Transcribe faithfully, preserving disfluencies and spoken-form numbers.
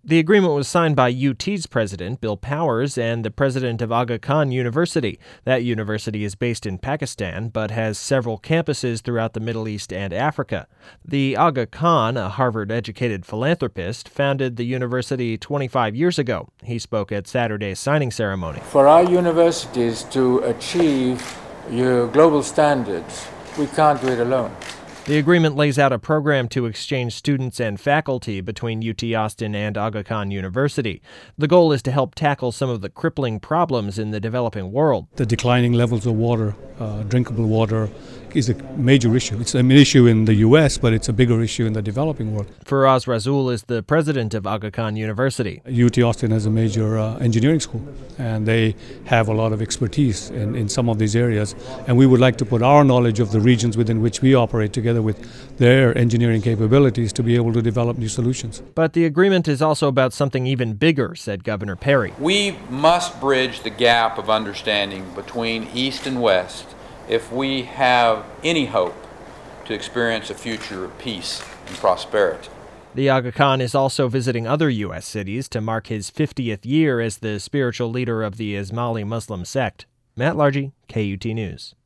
The agreement was signed by U T's president, Bill Powers, and the president of Aga Khan University. That university is based in Pakistan, but has several campuses throughout the Middle East and Africa. The Aga Khan, a Harvard-educated philanthropist, founded the university twenty-five years ago. He spoke at Saturday's signing ceremony. For our universities to achieve your global standards, we can't do it alone. The agreement lays out a program to exchange students and faculty between U T Austin and Aga Khan University. The goal is to help tackle some of the crippling problems in the developing world. The declining levels of water, uh, drinkable water, is a major issue. It's an issue in the U S, but it's a bigger issue in the developing world. Faraz Rasool is the president of Aga Khan University. U T Austin has a major uh, engineering school, and they have a lot of expertise in, in some of these areas. And we would like to put our knowledge of the regions within which we operate together with their engineering capabilities to be able to develop new solutions. But the agreement is also about something even bigger, said Governor Perry. We must bridge the gap of understanding between East and West if we have any hope to experience a future of peace and prosperity. The Aga Khan is also visiting other U S cities to mark his fiftieth year as the spiritual leader of the Ismaili Muslim sect. Matt Largy, K U T News.